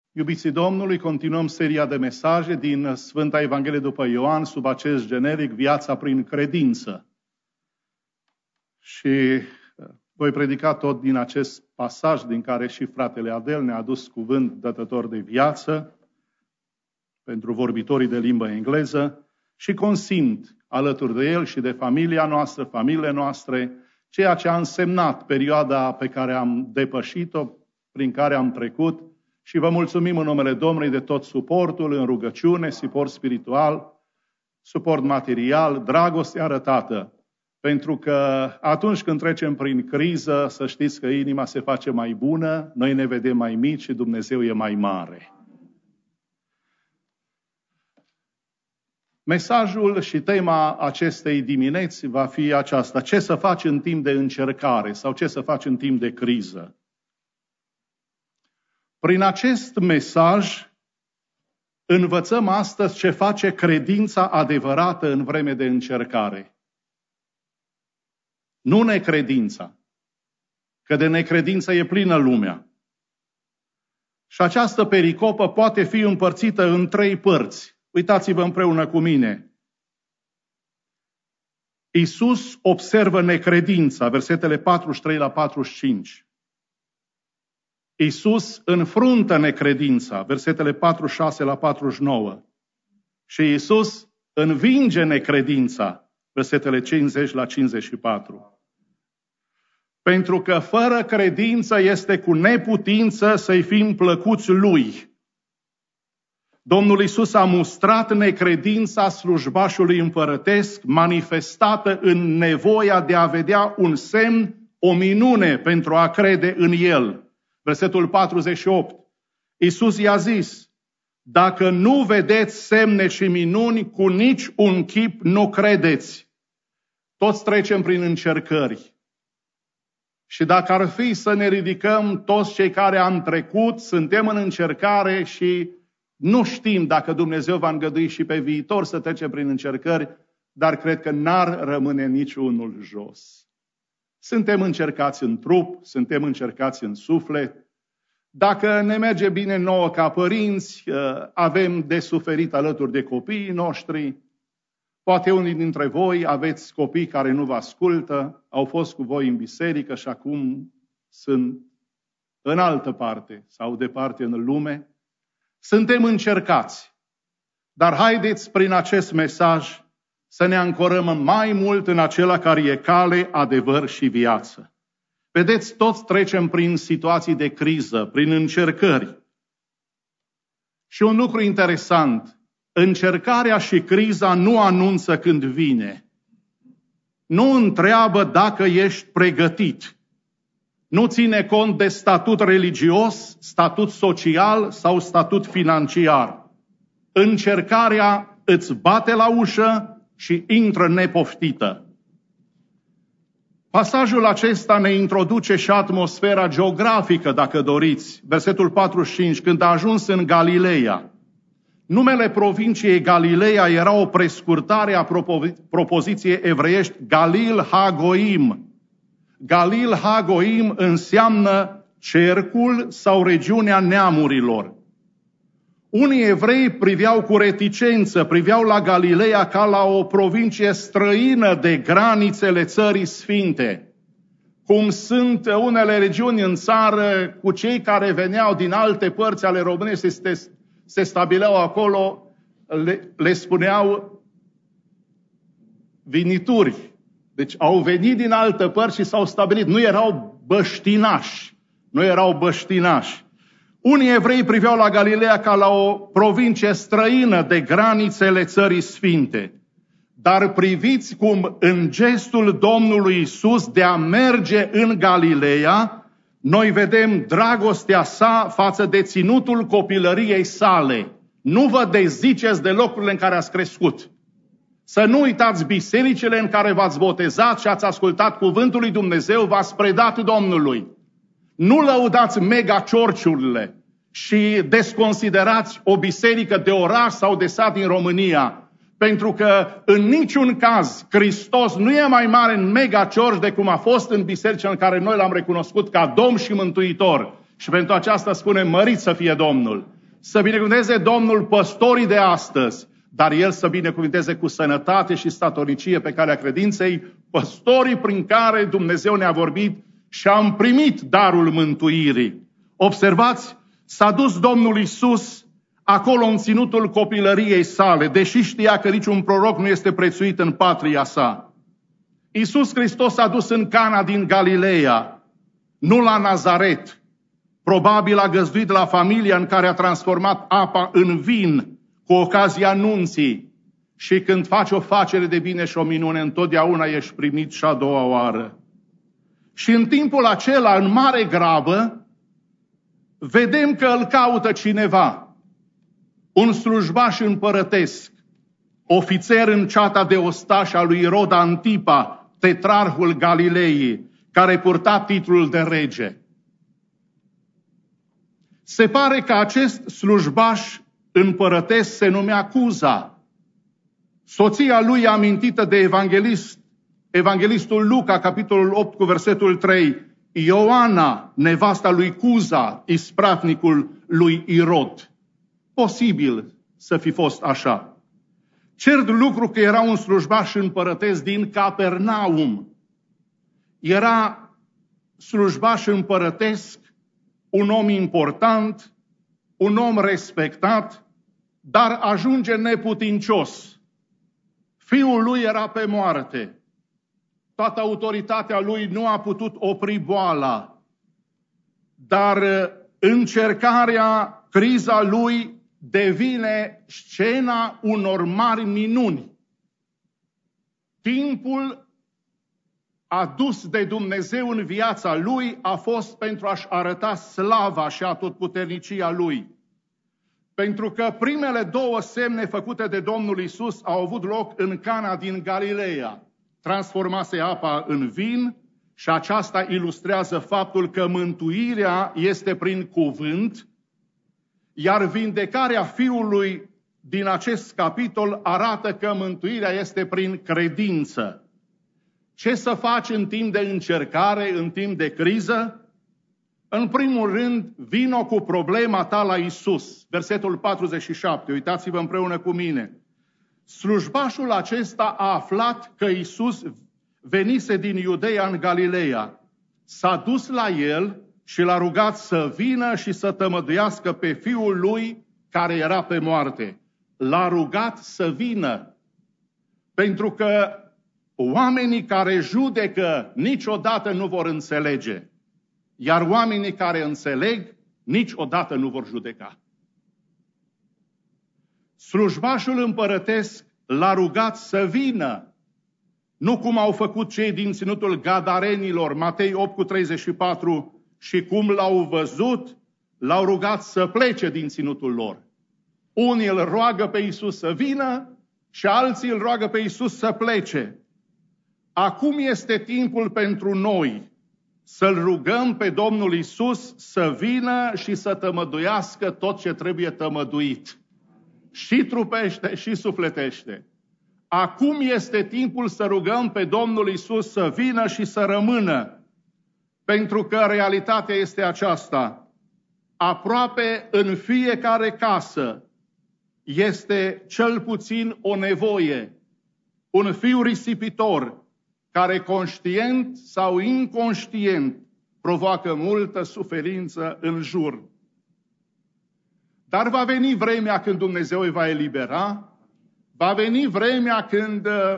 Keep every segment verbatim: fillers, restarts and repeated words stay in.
Iubiții Domnului, continuăm seria de mesaje din Sfânta Evanghelie după Ioan sub acest generic Viața prin credință. Și voi predica tot din acest pasaj din care și fratele Adel ne-a adus cuvânt dătător de viață pentru vorbitorii de limbă engleză și consimt alături de el și de familia noastră, familiile noastre, ceea ce a însemnat perioada pe care am depășit-o, prin care am trecut, și vă mulțumim în numele Domnului de tot suportul în rugăciune, suport spiritual, suport material, dragoste arătată. Pentru că atunci când trecem prin criză, să știți că inima se face mai bună, noi ne vedem mai mici și Dumnezeu e mai mare. Mesajul și tema acestei dimineți va fi aceasta: ce să faci în timp de încercare sau ce să faci în timp de criză. Prin acest mesaj învățăm astăzi ce face credința adevărată în vreme de încercare. Nu necredința, că de necredință e plină lumea. Și această pericopă poate fi împărțită în trei părți. Uitați-vă împreună cu mine. Iisus observă necredința, versetele patruzeci și trei la patruzeci și cinci. Iisus înfruntă necredința, versetele patruzeci și șase la patruzeci și nouă. Și Iisus învinge necredința, versetele cincizeci la cincizeci și patru. Pentru că fără credință este cu neputință să-i fim plăcuți Lui. Domnul Iisus a mustrat necredința slujbașului împărătesc, manifestată în nevoia de a vedea un semn, o minune pentru a crede în El. Versetul patruzeci și opt. Iisus i-a zis: dacă nu vedeți semne și minuni, cu nici un chip nu credeți. Toți trecem prin încercări. Și dacă ar fi să ne ridicăm, toți cei care am trecut, suntem în încercare și nu știm dacă Dumnezeu va îngădui și pe viitor să trecem prin încercări, dar cred că n-ar rămâne niciunul jos. Suntem încercați în trup, suntem încercați în suflet. Dacă ne merge bine nouă ca părinți, avem de suferit alături de copiii noștri. Poate unii dintre voi aveți copii care nu vă ascultă, au fost cu voi în biserică și acum sunt în altă parte sau departe în lume. Suntem încercați, dar haideți prin acest mesaj să ne ancorăm mai mult în acela care e cale, adevăr și viață. Vedeți, toți trecem prin situații de criză, prin încercări. Și un lucru interesant, încercarea și criza nu anunță când vine. Nu întreabă dacă ești pregătit. Nu ține cont de statut religios, statut social sau statut financiar. Încercarea îți bate la ușă și intră nepoftită. Pasajul acesta ne introduce și atmosfera geografică, dacă doriți. Versetul patruzeci și cinci, când a ajuns în Galileea. Numele provinciei Galileea era o prescurtare a propoziției evreiești Galil Hagoim. Galil Hagoim înseamnă cercul sau regiunea neamurilor. Unii evrei priveau cu reticență, priveau la Galileea ca la o provincie străină de granițele țării sfinte. Cum sunt unele regiuni în țară cu cei care veneau din alte părți ale României și se, se stabileau acolo, le, le spuneau vinituri. Deci au venit din altă părți și s-au stabilit. Nu erau băștinași. Nu erau băștinași. Unii evrei priveau la Galileea ca la o provincie străină de granițele țării sfinte. Dar priviți cum în gestul Domnului Iisus de a merge în Galileea, noi vedem dragostea sa față de ținutul copilăriei sale. Nu vă deziceți de locurile în care ați crescut. Să nu uitați bisericile în care v-ați botezat și ați ascultat cuvântul lui Dumnezeu, v-ați predat Domnului. Nu lăudați mega-church-urile și desconsiderați o biserică de oraș sau de sat din România. Pentru că în niciun caz Hristos nu e mai mare în mega-church de cum a fost în biserica în care noi l-am recunoscut ca Domn și Mântuitor. Și pentru aceasta spunem: mărit să fie Domnul. Să binecuvânteze Domnul păstorii de astăzi, dar El să binecuvânteze cu sănătate și statornicie pe calea credinței păstorii prin care Dumnezeu ne-a vorbit și am primit darul mântuirii. Observați, s-a dus Domnul Iisus acolo în ținutul copilăriei sale, deși știa că niciun proroc nu este prețuit în patria sa. Iisus Hristos s-a dus în Cana din Galileea, nu la Nazaret. Probabil a găzduit la familia în care a transformat apa în vin cu ocazia nunții. Și când faci o facere de bine și o minune, întotdeauna ești primit și a doua oară. Și în timpul acela, în mare grabă, vedem că îl caută cineva. Un slujbaș împărătesc, ofițer în ceata de ostași a lui Irod Antipa, tetrarhul Galileii, care purta titlul de rege. Se pare că acest slujbaș împărătesc se numea Cuza. Soția lui amintită de evanghelist, evanghelistul Luca, capitolul opt, cu versetul trei, Ioana, nevasta lui Cuza, ispravnicul lui Irod. Posibil să fi fost așa. Cert lucru că era un slujbaș împărătesc din Capernaum. Era slujbaș împărătesc, un om important, un om respectat, dar ajunge neputincios. Fiul lui era pe moarte. Toată autoritatea lui nu a putut opri boala, dar încercarea, criza lui devine scena unor mari minuni. Timpul adus de Dumnezeu în viața lui a fost pentru a-și arăta slava și atotputernicia lui. Pentru că primele două semne făcute de Domnul Iisus au avut loc în Cana din Galileea. Transformase apa în vin și aceasta ilustrează faptul că mântuirea este prin cuvânt, iar vindecarea fiului din acest capitol arată că mântuirea este prin credință. Ce să faci în timp de încercare, în timp de criză? În primul rând, vino cu problema ta la Iisus. Versetul patruzeci și șapte, uitați-vă împreună cu mine. Slujbașul acesta a aflat că Iisus venise din Iudeea în Galileea. S-a dus la el și l-a rugat să vină și să tămăduiască pe fiul lui care era pe moarte. L-a rugat să vină, pentru că oamenii care judecă niciodată nu vor înțelege, iar oamenii care înțeleg niciodată nu vor judeca. Slujbașul împărătesc l-a rugat să vină, nu cum au făcut cei din ținutul Gadarenilor, Matei opt cu treizeci și patru, și cum l-au văzut, l-au rugat să plece din ținutul lor. Unii îl roagă pe Iisus să vină și alții îl roagă pe Iisus să plece. Acum este timpul pentru noi să-L rugăm pe Domnul Iisus să vină și să tămăduiască tot ce trebuie tămăduit. Și trupește și sufletește. Acum este timpul să rugăm pe Domnul Iisus să vină și să rămână. Pentru că realitatea este aceasta. Aproape în fiecare casă este cel puțin o nevoie. Un fiu risipitor care conștient sau inconștient provoacă multă suferință în jur. Dar va veni vremea când Dumnezeu îi va elibera, va veni vremea când uh,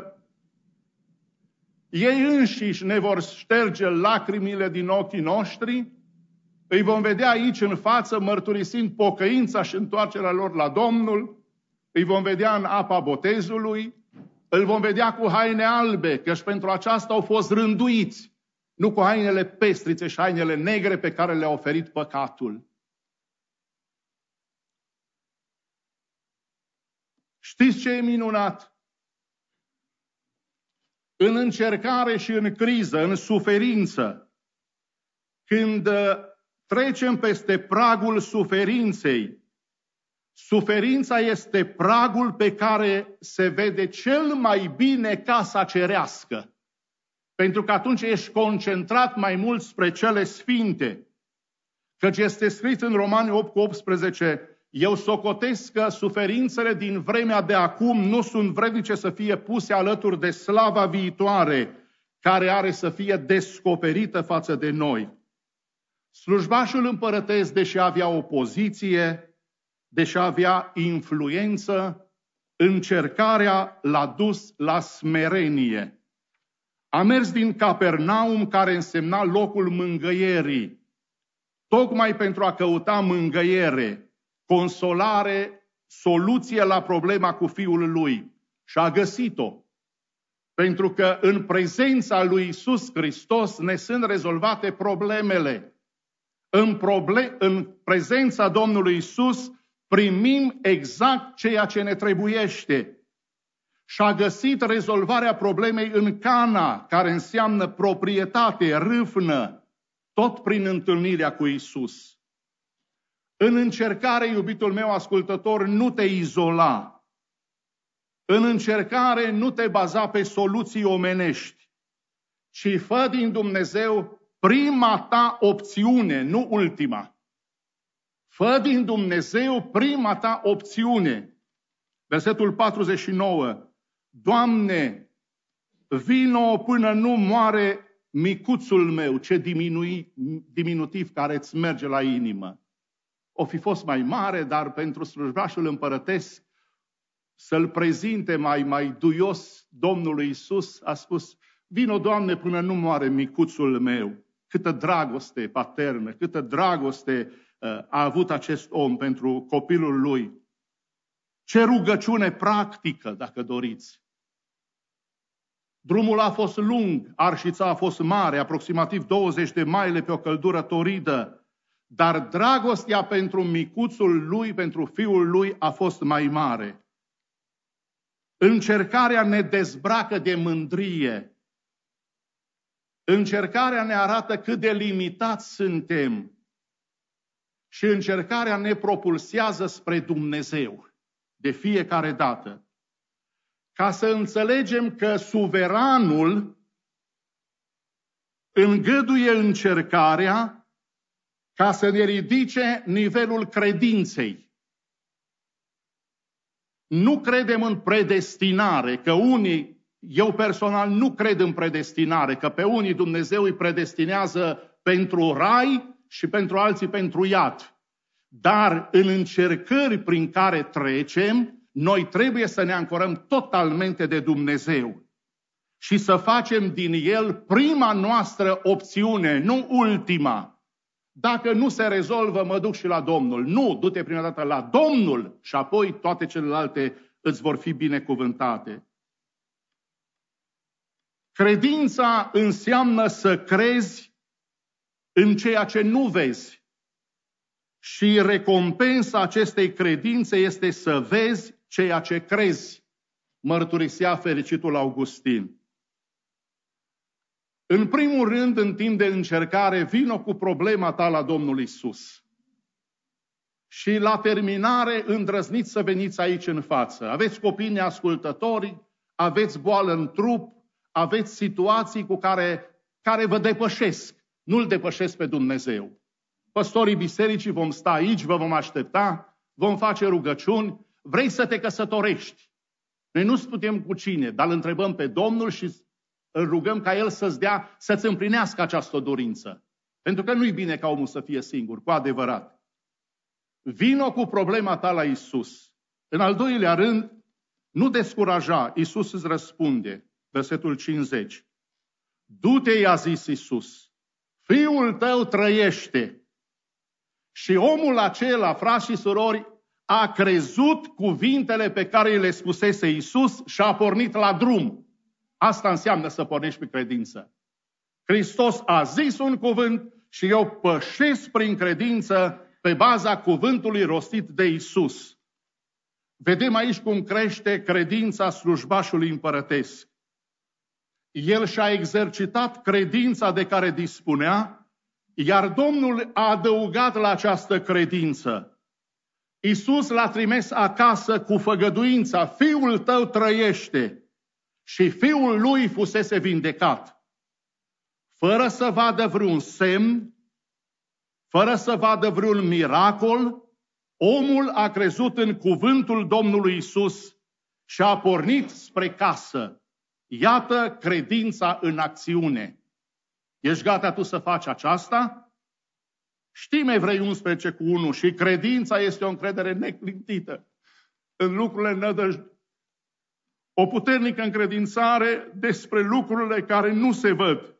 ei înșiși ne vor șterge lacrimile din ochii noștri, îi vom vedea aici în față mărturisind pocăința și întoarcerea lor la Domnul, îi vom vedea în apa botezului, îl vom vedea cu haine albe, căci pentru aceasta au fost rânduiți, nu cu hainele pestrițe și hainele negre pe care le-a oferit păcatul. Știți ce e minunat? În încercare și în criză, în suferință, când trecem peste pragul suferinței, suferința este pragul pe care se vede cel mai bine casa cerească. Pentru că atunci ești concentrat mai mult spre cele sfinte. Căci este scris în Romani opt cu optsprezece, Eu socotesc că suferințele din vremea de acum nu sunt vrednice să fie puse alături de slava viitoare, care are să fie descoperită față de noi. Slujbașul împărătesc, deși avea opoziție, deși avea influență, încercarea l-a dus la smerenie. A mers din Capernaum, care însemna locul mângâierii, tocmai pentru a căuta mângâiere, consolare, soluție la problema cu fiul lui. Și a găsit-o. Pentru că în prezența lui Iisus Hristos ne sunt rezolvate problemele. În, proble- în prezența Domnului Iisus primim exact ceea ce ne trebuiește. Și a găsit rezolvarea problemei în Cana, care înseamnă proprietate, râvnă, tot prin întâlnirea cu Iisus. În încercare, iubitul meu ascultător, nu te izola. În încercare nu te baza pe soluții omenești, ci fă din Dumnezeu prima ta opțiune, nu ultima. Fă din Dumnezeu prima ta opțiune. Versetul patruzeci și nouă. Doamne, vino până nu moare micuțul meu, ce diminui, diminutiv care îți merge la inimă. O fi fost mai mare, dar pentru slujbașul împărătesc, să-l prezinte mai, mai duios Domnului Iisus, a spus, vino, Doamne, până nu moare micuțul meu. Câtă dragoste paternă, câtă dragoste uh, a avut acest om pentru copilul lui. Ce rugăciune practică, dacă doriți. Drumul a fost lung, arșița a fost mare, aproximativ douăzeci de maile pe o căldură toridă, dar dragostea pentru micuțul lui, pentru fiul lui, a fost mai mare. Încercarea ne dezbracă de mândrie. Încercarea ne arată cât de limitați suntem. Și încercarea ne propulsează spre Dumnezeu de fiecare dată. Ca să înțelegem că suveranul îngăduie încercarea ca să ne ridice nivelul credinței. Nu credem în predestinare, că unii, eu personal nu cred în predestinare, că pe unii Dumnezeu îi predestinează pentru rai și pentru alții pentru iad. Dar în încercări prin care trecem, noi trebuie să ne ancorăm totalmente de Dumnezeu și să facem din El prima noastră opțiune, nu ultima. Dacă nu se rezolvă, mă duc și la Domnul. Nu, du-te prima dată la Domnul și apoi toate celelalte îți vor fi binecuvântate. Credința înseamnă să crezi în ceea ce nu vezi. Și recompensa acestei credințe este să vezi ceea ce crezi, mărturisea fericitul Augustin. În primul rând, în timp de încercare, vino cu problema ta la Domnul Iisus. Și la terminare, îndrăzniți să veniți aici în față. Aveți copii neascultători, aveți boală în trup, aveți situații cu care, care vă depășesc. Nu-L depășesc pe Dumnezeu. Păstorii bisericii vom sta aici, vă vom aștepta, vom face rugăciuni. Vrei să te căsătorești? Noi nu putem cu cine, dar îl întrebăm pe Domnul și îl rugăm ca El să-ți dea, să-ți împlinească această dorință. Pentru că nu-i bine ca omul să fie singur, cu adevărat. Vino cu problema ta la Iisus. În al doilea rând, nu descuraja. Iisus îți răspunde. Versetul cincizeci. Du-te, i-a zis Iisus, fiul tău trăiește. Și omul acela, frați și surori, a crezut cuvintele pe care le spusese Iisus și a pornit la drum. Asta înseamnă să pornești pe credință. Hristos a zis un cuvânt și eu pășesc prin credință pe baza cuvântului rostit de Iisus. Vedem aici cum crește credința slujbașului împărătesc. El și-a exercitat credința de care dispunea, iar Domnul a adăugat la această credință. Iisus l-a trimis acasă cu făgăduința, fiul tău trăiește, și fiul lui fusese vindecat. Fără să vadă vreun semn, fără să vadă vreun miracol, Omul a crezut în cuvântul Domnului Isus și a pornit spre casă. Iată credința în acțiune. Ești gata tu să faci aceasta? Știm Evrei unsprezece cu unu, și credința este o încredere neclintită în lucrurile nădăjduite. O puternică încredințare despre lucrurile care nu se văd.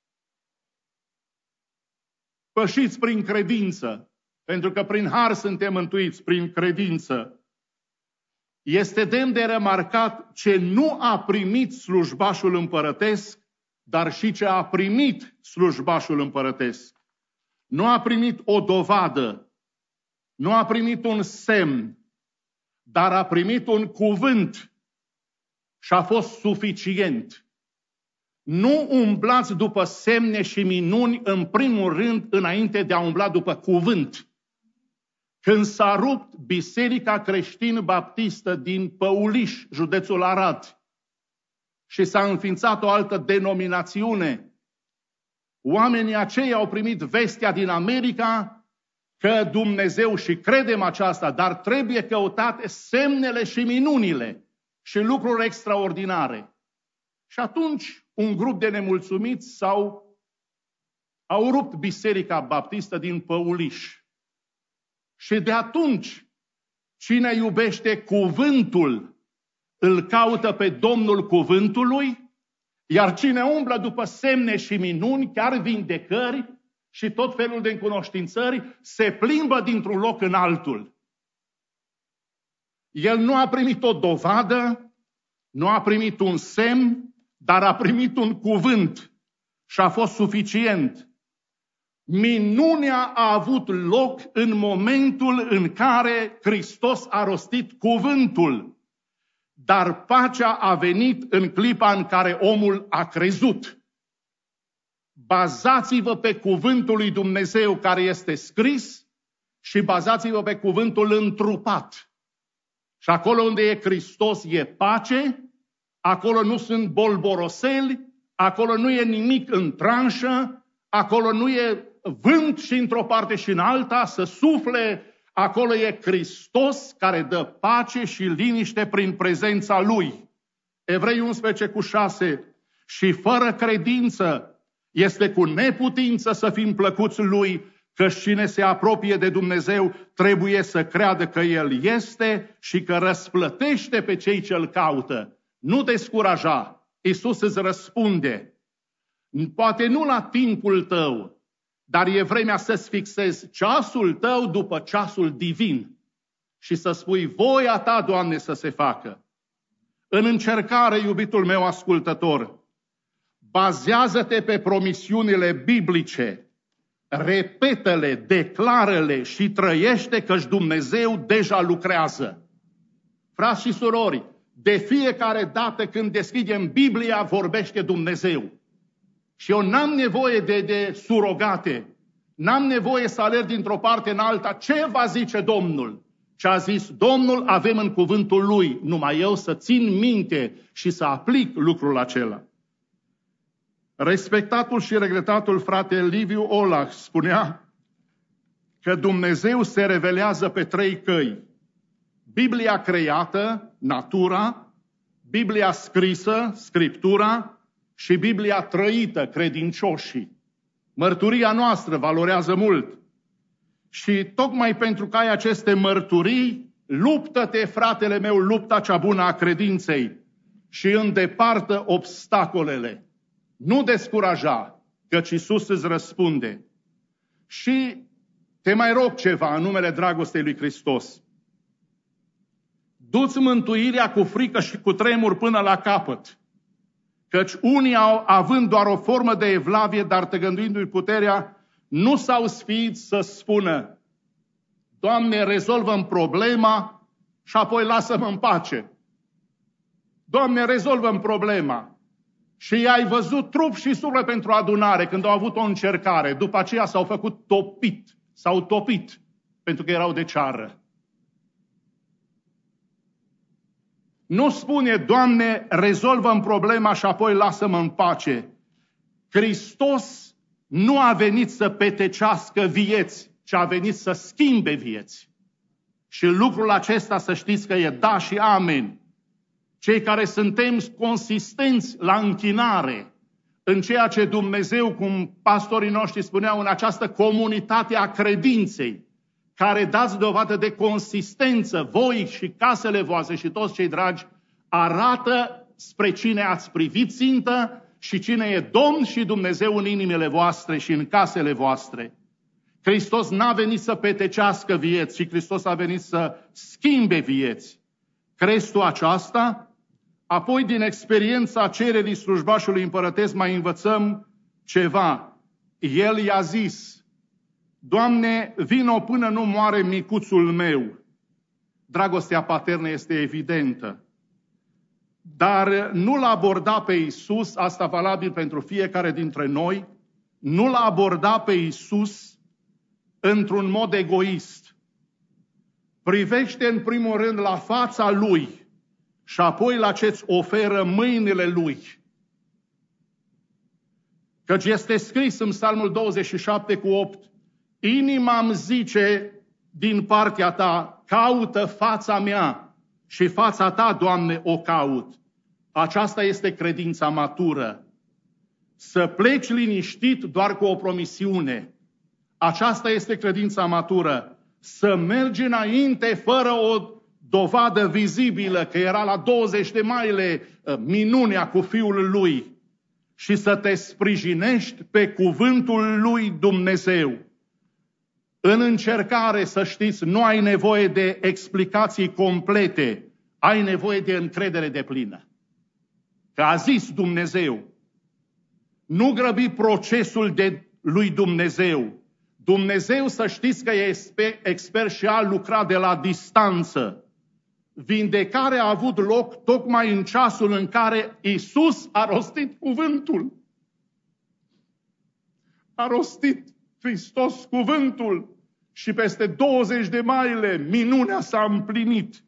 Pășiți prin credință, pentru că prin har suntem mântuiți, prin credință. Este demn de remarcat ce nu a primit slujbașul împărătesc, dar și ce a primit slujbașul împărătesc. Nu a primit o dovadă, nu a primit un semn, dar a primit un cuvânt și a fost suficient. Nu umblați după semne și minuni, în primul rând, înainte de a umbla după cuvânt. Când s-a rupt Biserica Creștin-Baptistă din Păuliș, județul Arad, și s-a înființat o altă denominațiune, oamenii aceia au primit vestea din America că Dumnezeu, și credem aceasta, dar trebuie căutate semnele și minunile și lucruri extraordinare. Și atunci un grup de nemulțumiți s-au, au rupt Biserica Baptistă din Păuliș. Și de atunci, cine iubește cuvântul, îl caută pe Domnul cuvântului, iar cine umblă după semne și minuni, chiar vindecări și tot felul de încunoștințări, se plimbă dintr-un loc în altul. El nu a primit o dovadă, nu a primit un semn, dar a primit un cuvânt și a fost suficient. Minunea a avut loc în momentul în care Hristos a rostit cuvântul, dar pacea a venit în clipa în care omul a crezut. Bazați-vă pe cuvântul lui Dumnezeu care este scris și bazați-vă pe cuvântul întrupat. Și acolo unde e Hristos e pace, acolo nu sunt bolboroseli, acolo nu e nimic în tranșă, acolo nu e vânt și într-o parte și în alta, să sufle, acolo e Hristos care dă pace și liniște prin prezența Lui. Evrei unsprezece cu șase, și fără credință este cu neputință să fim plăcuți Lui, că cine se apropie de Dumnezeu trebuie să creadă că El este și că răsplătește pe cei ce-L caută. Nu descuraja, Iisus îți răspunde. Poate nu la timpul tău, dar e vremea să-ți fixezi ceasul tău după ceasul divin și să spui voia ta, Doamne, să se facă. În încercare, iubitul meu ascultător, bazează-te pe promisiunile biblice, repetă-le, declară-le și trăiește căci Dumnezeu deja lucrează. Frați și surori, de fiecare dată când deschidem Biblia, vorbește Dumnezeu. Și eu n-am nevoie de, de surogate, n-am nevoie să alerg dintr-o parte în alta. Ce va zice Domnul? Ce a zis Domnul avem în cuvântul Lui, numai eu să țin minte și să aplic lucrul acela. Respectatul și regretatul frate Liviu Olach spunea că Dumnezeu se revelează pe trei căi. Biblia creată, natura, Biblia scrisă, Scriptura, și Biblia trăită, credincioșii. Mărturia noastră valorează mult. Și tocmai pentru că ai aceste mărturii, luptă-te, fratele meu, lupta cea bună a credinței și îndepartă obstacolele. Nu descuraja, căci Iisus îți răspunde. Și te mai rog ceva în numele dragostei lui Hristos. Du-ți mântuirea cu frică și cu tremur până la capăt. Căci unii, au, având doar o formă de evlavie, dar tăgăduindu-i puterea, nu s-au sfiit să spună: Doamne, rezolvă-mi problema și apoi lasă-mă în pace. Doamne, rezolvă-mi problema. Și ai văzut trup și suflet pentru adunare când au avut o încercare. După aceea s-au făcut topit, s-au topit, pentru că erau de ceară. Nu spune, Doamne, rezolvă-mi problema și apoi lasă-mă în pace. Hristos nu a venit să petecească vieți, ci a venit să schimbe vieți. Și lucrul acesta să știți că e da și amen. Cei care suntem consistenți la închinare în ceea ce Dumnezeu, cum pastorii noștri spuneau, în această comunitate a credinței, care dați dovadă de consistență, voi și casele voastre și toți cei dragi, arată spre cine ați privit țintă și cine e Domn și Dumnezeu în inimile voastre și în casele voastre. Hristos n-a venit să petecească vieți, ci Hristos a venit să schimbe vieți. Crezi tu aceasta? Apoi, din experiența cererii slujbașului împărătesc, mai învățăm ceva. El i-a zis: Doamne, vino până nu moare micuțul meu. Dragostea paternă este evidentă. Dar nu l-a abordat pe Iisus, asta valabil pentru fiecare dintre noi, nu l-a abordat pe Iisus într-un mod egoist. Privește în primul rând la fața Lui și apoi la ce-ți oferă mâinile Lui. Căci este scris în Psalmul douăzeci și șapte cu opt, inima îmi zice din partea ta, caută fața mea și fața ta, Doamne, o caut. Aceasta este credința matură. Să pleci liniștit doar cu o promisiune. Aceasta este credința matură. Să mergi înainte fără o dovadă vizibilă, că era la douăzeci de maile minunea cu Fiul Lui, și să te sprijinești pe cuvântul lui Dumnezeu. În încercare, să știți, nu ai nevoie de explicații complete, ai nevoie de încredere deplină. Că a zis Dumnezeu. Nu grăbi procesul de lui Dumnezeu. Dumnezeu, să știți că e expert și a lucrat de la distanță. Vindecarea a avut loc tocmai în ceasul în care Iisus a rostit cuvântul. A rostit Hristos cuvântul și peste douăzeci de maile minunea s-a împlinit.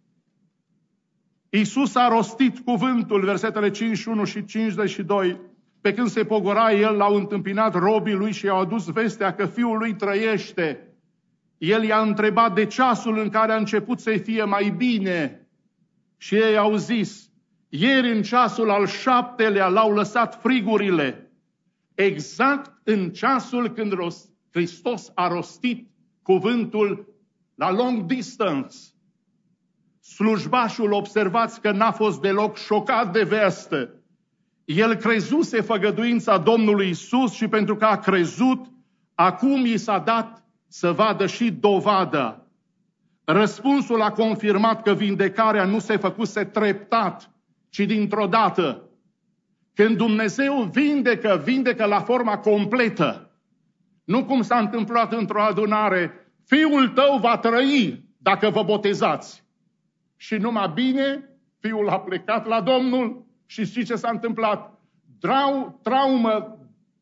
Iisus a rostit cuvântul, versetele cincizeci și unu și cincizeci și doi. Pe când se pogora el, l-au întâmpinat robii lui și i-au adus vestea că fiul lui trăiește. El i-a întrebat de ceasul în care a început să-i fie mai bine. Și ei au zis, ieri în ceasul al șaptelea l-au lăsat frigurile. Exact în ceasul când Hristos a rostit cuvântul la long distance. Slujbașul, observați că n-a fost deloc șocat de veste. El crezuse făgăduința Domnului Isus și pentru că a crezut, acum i s-a dat să vadă și dovada. Răspunsul a confirmat că vindecarea nu se făcuse treptat, ci dintr-o dată. Când Dumnezeu vindecă, vindecă la forma completă. Nu cum s-a întâmplat într-o adunare, fiul tău va trăi dacă vă botezați. Și numai bine, fiul a plecat la Domnul și știți ce s-a întâmplat? Trau, traumă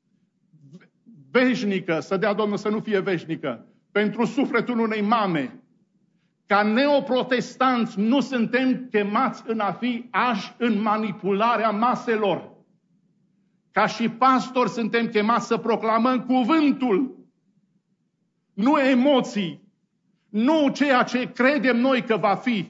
veșnică, să dea Domnul să nu fie veșnică, pentru sufletul unei mame. Ca neoprotestanți nu suntem chemați în a fi ași în manipularea maselor. Ca și pastori suntem chemați să proclamăm cuvântul, nu emoții, nu ceea ce credem noi că va fi.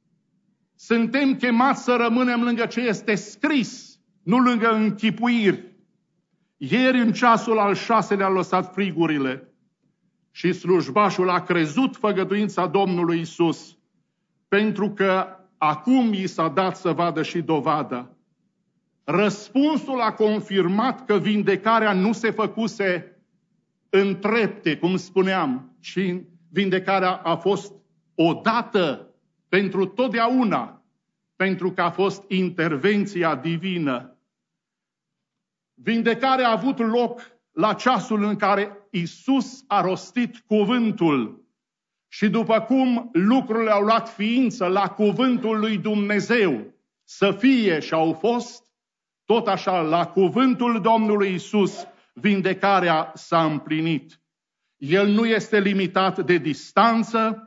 Suntem chemați să rămânem lângă ce este scris, nu lângă închipuiri. Ieri, în ceasul al șaselea, a lăsat frigurile și slujbașul a crezut făgăduința Domnului Isus, pentru că acum i s-a dat să vadă și dovada. Răspunsul a confirmat că vindecarea nu se făcuse în trepte, cum spuneam, ci vindecarea a fost odată pentru totdeauna, pentru că a fost intervenția divină. Vindecarea a avut loc la ceasul în care Isus a rostit cuvântul și după cum lucrurile au luat ființă la cuvântul lui Dumnezeu să fie și au fost, tot așa la cuvântul Domnului Isus vindecarea s-a împlinit. El nu este limitat de distanță,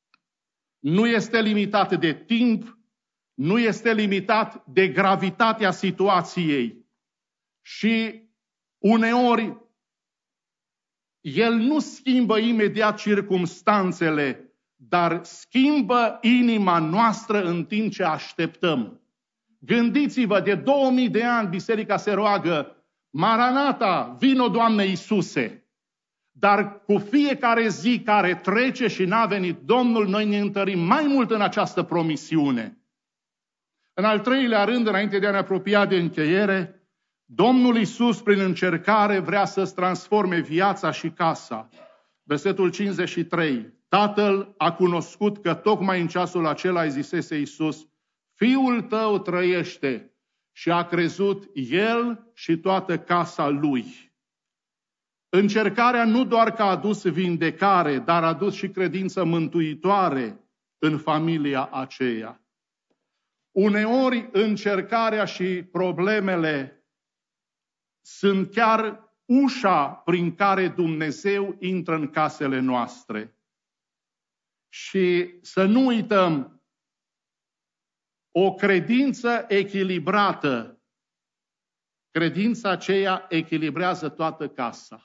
nu este limitat de timp, nu este limitat de gravitatea situației. Și uneori El nu schimbă imediat circumstanțele, dar schimbă inima noastră în timp ce așteptăm. Gândiți-vă, de două mii de ani biserica se roagă, Maranata, vino Doamne Iisuse. Dar cu fiecare zi care trece și n-a venit Domnul, noi ne întărim mai mult în această promisiune. În al treilea rând, înainte de a ne apropia de încheiere, Domnul Iisus, prin încercare, vrea să-ți transforme viața și casa. Versetul cincizeci și trei. Tatăl a cunoscut că tocmai în ceasul acela îi zisese Iisus, Fiul tău trăiește, și a crezut el și toată casa lui. Încercarea nu doar că a adus vindecare, dar a adus și credință mântuitoare în familia aceea. Uneori încercarea și problemele sunt chiar ușa prin care Dumnezeu intră în casele noastre. Și să nu uităm, o credință echilibrată, credința aceea echilibrează toată casa.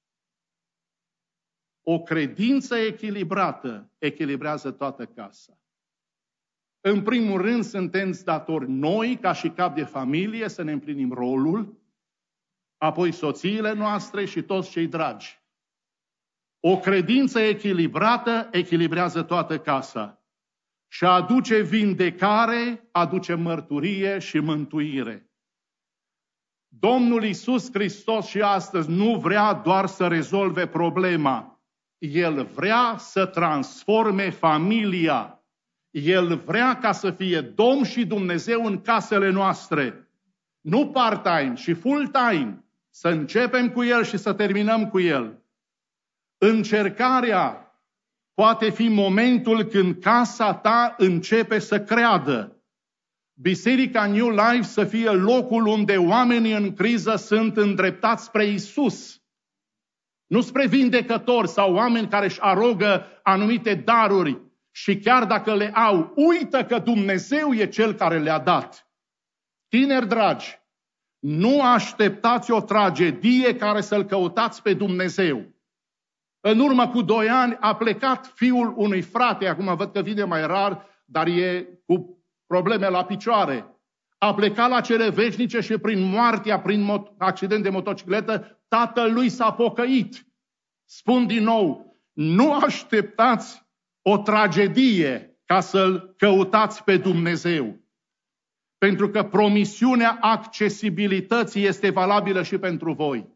O credință echilibrată echilibrează toată casa. În primul rând, suntem datori noi, ca și cap de familie, să ne împlinim rolul, apoi soțiile noastre și toți cei dragi. O credință echilibrată echilibrează toată casa și aduce vindecare, aduce mărturie și mântuire. Domnul Iisus Hristos și astăzi nu vrea doar să rezolve problema. El vrea să transforme familia. El vrea ca să fie Domn și Dumnezeu în casele noastre. Nu part-time, și full-time. Să începem cu El și să terminăm cu El. Încercarea poate fi momentul când casa ta începe să creadă. Biserica New Life să fie locul unde oamenii în criză sunt îndreptați spre Iisus. Nu spre vindecători sau oameni care își arogă anumite daruri și chiar dacă le au, uită că Dumnezeu e Cel care le-a dat. Tineri dragi, nu așteptați o tragedie care să-L căutați pe Dumnezeu. În urmă cu doi ani a plecat fiul unui frate, acum văd că vine mai rar, dar e cu probleme la picioare. A plecat la cele veșnice și prin moartea, prin accident de motocicletă, tatăl lui s-a pocăit. Spun din nou, nu așteptați o tragedie ca să-L căutați pe Dumnezeu. Pentru că promisiunea accesibilității este valabilă și pentru voi.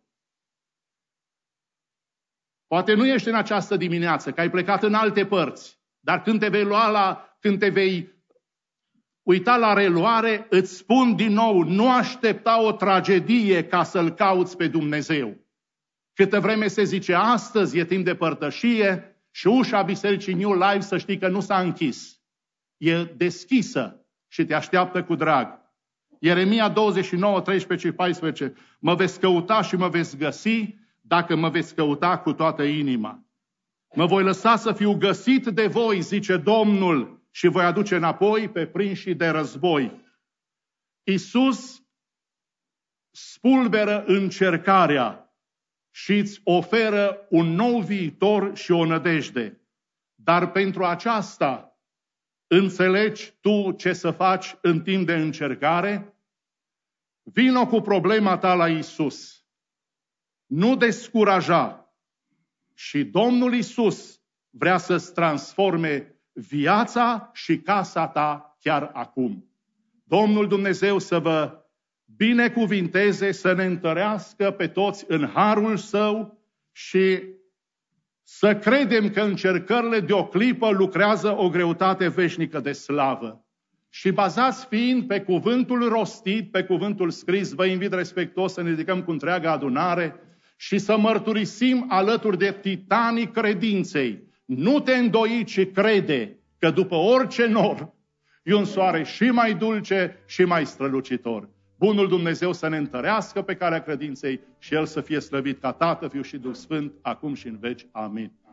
Poate nu ești în această dimineață, că ai plecat în alte părți, dar când te vei lua la, când te vei uita la reluare, îți spun din nou, nu aștepta o tragedie ca să-L cauți pe Dumnezeu. Câtă vreme se zice astăzi e timp de părtășie și ușa Bisericii New Life să știi că nu s-a închis. E deschisă și te așteaptă cu drag. Ieremia douăzeci și nouă, treisprezece și paisprezece. Mă veți căuta și mă veți găsi dacă mă veți căuta cu toată inima. Mă voi lăsa să fiu găsit de voi, zice Domnul, și voi aduce înapoi pe prinșii de război. Iisus spulberă încercarea și îți oferă un nou viitor și o nădejde. Dar pentru aceasta înțelegi tu ce să faci în timp de încercare? Vino cu problema ta la Iisus. Nu descuraja. Și Domnul Iisus vrea să-ți transforme viața și casa ta chiar acum. Domnul Dumnezeu să vă binecuvinteze, să ne întărească pe toți în harul Său și să credem că încercările de o clipă lucrează o greutate veșnică de slavă. Și bazați fiind pe cuvântul rostit, pe cuvântul scris, vă invit respectuos să ne ridicăm cu întreaga adunare și să mărturisim alături de titanii credinței. Nu te îndoi, ci crede că după orice nor e un soare și mai dulce și mai strălucitor. Bunul Dumnezeu să ne întărească pe calea credinței și El să fie slăvit ca Tată, Fiu și Duh Sfânt, acum și în veci. Amin.